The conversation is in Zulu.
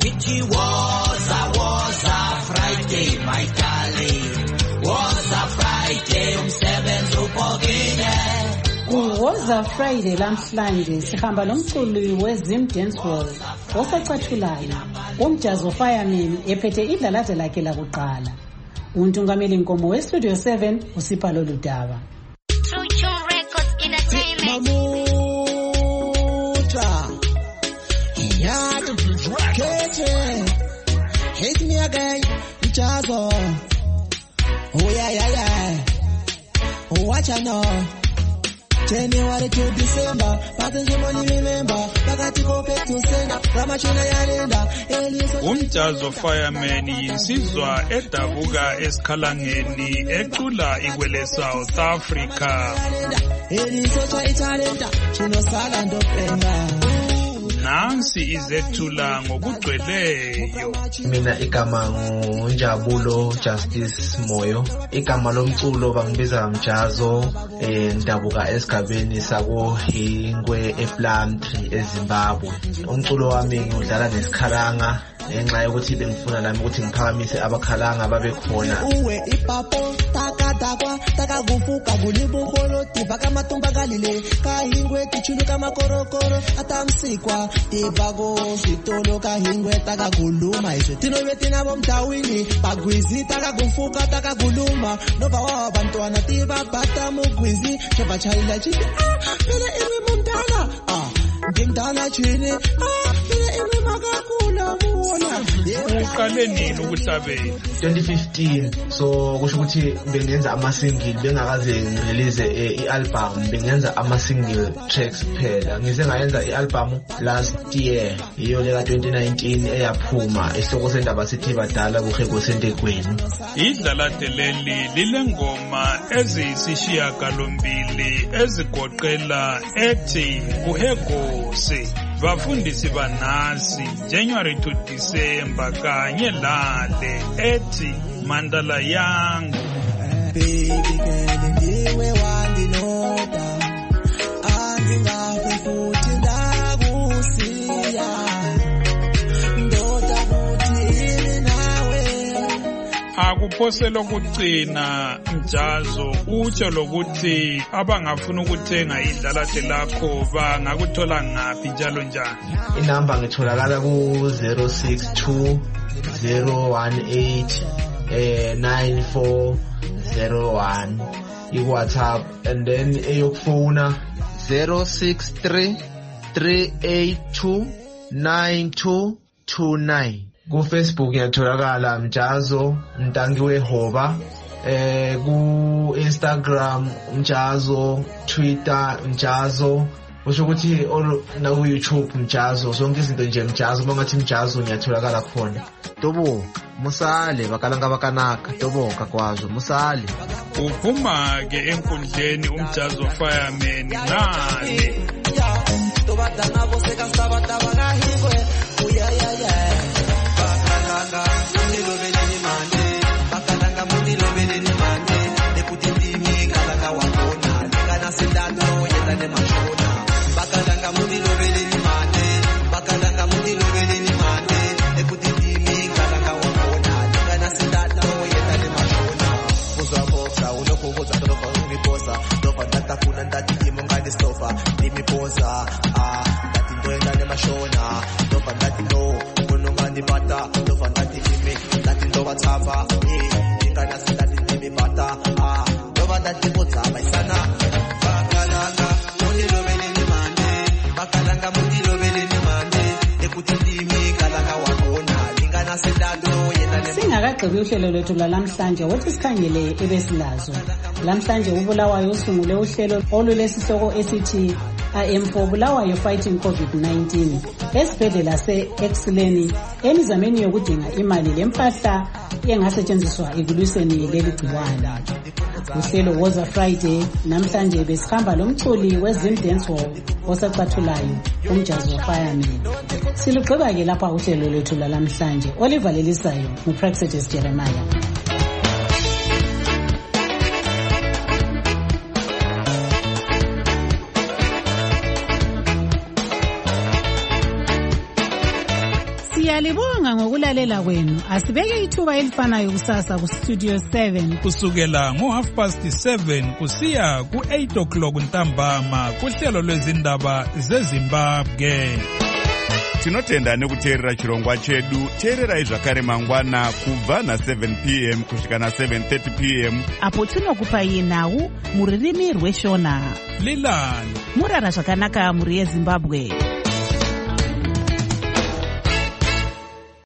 Ichi woza Friday my darling, woza Friday umsebenzi ubhokile. Woza Friday lamhlanje sihamba lomculi weZim Dancehall osacathulayo umjazo Fireman ephethe idlalaza lakhe lakuqala. Untungameli Nkomo weStudio 7 uSipalo Ludaba. Hit me again, Jazo. Oh yeah. Oh watch I know. January to December, patenje money remember. Pakati kope tusenda, ramachina yarenda. Umjazo Fireman yinsizwa edabuka esikhalangeni ecula igwele South Africa. Elisocha italenta, chino sala ndopenga. Nansi izethula ngokugcweleyo. Mina igama nguNjabulo Justice Moyo. Igama lomculo bangibiza Mjazo, ndabuka esigabeni sako Hingwe ePlumtree eZimbabwe. Umculo wami ngidlala nesikhalanga ngenxa yokuthi bengifuna nami ukuthi ngiphakamise abakhalanga babe khona. Uwe ipapo takadakwa takagufuka kulibuholo tibaka matumba galile kahingwe kichulu kama korokoro atamsikwa tibago sitolo kahingwe takaguluma iswe tinobe tinabo mtawini bagwizi takagufuka takaguluma nova wa bantwana tibabata mugwizi choba chaila chini phela imi mumdala ngimdala chini phela imi makakula muona. Uqale nini ukuhlabela? 2015. So kusho ukuthi bengenza ama-single bengakaze ngirelease i-album, bengenza ama-single tracks kuphela. Ngize ngayenza i-album last year, iyo leka 2019 eyaphuma esihloko sendaba sithi badala kuhego sentekweni. Idlalade leli lilengoma eziyisishiyagalombili ezigoqela ethi kuhegose bafundisi banasi January to December kanye lale ethi Mandala yangu. Baby girl ndiwe wandinoda andingafe futhi ndakusiya ndoda futhi ini nawe. Akuphosela ukugcina Mjazo utsho lokuthi abangafuna ukuthenga idlalade lakho bangakuthola ngaphi njalo njani? Inamba ngitholakala ku 062 018 9401 iWhatsApp, and then eyokufona 063 382 9229. Ku Facebook ngiyatholakala Mjazo Ntangiwe Hoba, ku Instagram Mjazo, Twitter Mjazo, usho ukuthi na ku YouTube Mjazo, sonke izinto nje Mjazo. Bangathi Mjazo ngiyatholakala khona. Tobo musale bakalanga bakanaka tobo kakwazo musale. Uphuma ke enkundleni umjazo Fireman ngale. Toba dana bose kasaba tabana hingwe uya bakalanga mundilo beleni mande bakalanga mundilo beleni mande nekutindimi kalanga wakona ngana sendano yenda ne mashona bakalanga mundilo beleni mande bakalanga mundilo beleni mande nekutindimi kalanga wakona ngana sendano yenda ne mashona kuzwa boxa unokubuza toroba uniposa dofa ndata kuna ndati imongani stofa nimiposa ndati ndoenda ne mashona dofa ndati no kunongani bata dofa ndati imi ndati ndoba tava ingana sindati nimi bata dofa ndati bota baisana bakalanga mundilo beleni mande bakalanga mundilo beleni mande ekutindimi kalanga wakona ingana sindano yenda ne. Singakagqibi uhlelo lwethu lalamhlanje wothi sikhangele ebesilazo. Lamhlanje uBulawayo usungule uhlelo olulesihloko esithi I am for Bulawayo fighting COVID-19 esibhedlela se-Exleni emizameni yokudinga imali lempahla engasetshenziswa ekulwiseni leli gciwane. Uhlelo Woza Friday namhlanje besihamba lomculi weZim Dancehall osacathulayo umjazo Fireman. Silugqiba ke lapha uhlelo lwethu lalamhlanje. Oliver Lelisayo nguPraxedes Jeremiah. Siyalibonga ngokulalela kwenu. Asibeke ithuba elifanayo kusasa ku Studio 7 kusukela ngo7:30 kusiya ku8 ntambama kuhlelo lwezindaba zeZimbabwe. Tinotenda nekuteerera chirongwa chedu. Teererai zvakare mangwana kubva na7 p.m. kusvika na7:30 p.m. apo tinokupai nhau mururimi rweshona. Lilani murara zvakanaka muri yeZimbabwe.